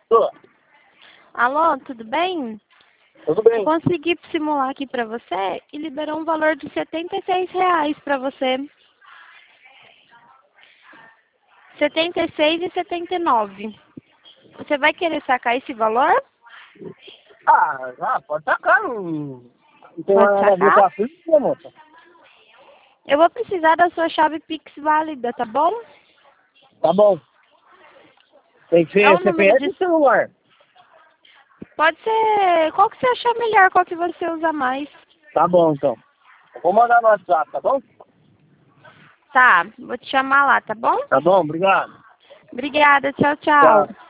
Tô. Alô, tudo bem? Tudo Eu bem. consegui simular aqui pra você e liberou um valor de R$ 76 pra você. 76,79. Você vai querer sacar esse valor? Pode tacar. Não tem Pode nada a ver com sacar? a filha, né, moça? Eu vou precisar da sua chave Pix válida, tá bom? Tá bom. Tem que É ser o número CPF de... e celular. Pode ser... Qual que você achar melhor? Qual que você usa mais? Tá bom, então. Eu vou mandar no WhatsApp, tá bom? Tá, vou te chamar lá, tá bom? Tá bom, obrigado. Obrigada, tchau, Tchau. tchau.